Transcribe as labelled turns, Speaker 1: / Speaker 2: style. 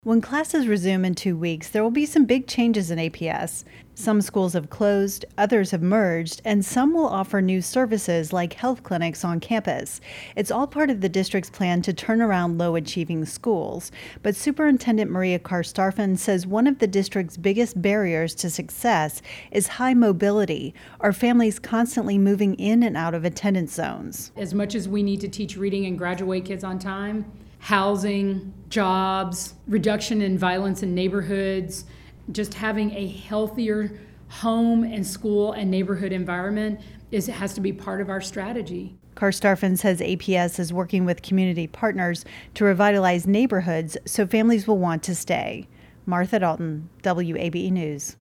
Speaker 1: When classes resume in 2 weeks, there will be some big changes in APS. Some schools have closed, others have merged, and some will offer new services like health clinics on campus. It's all part of the district's plan to turn around low-achieving schools. But Superintendent Maria Karstafen says one of the district's biggest barriers to success is high mobility, or families constantly moving in and out of attendance zones.
Speaker 2: As much as we need to teach reading and graduate kids on time, housing, jobs, reduction in violence in neighborhoods, just having a healthier home and school and neighborhood environment has to be part of our strategy.
Speaker 1: Karstafen says APS is working with community partners to revitalize neighborhoods so families will want to stay. Martha Dalton, WABE News.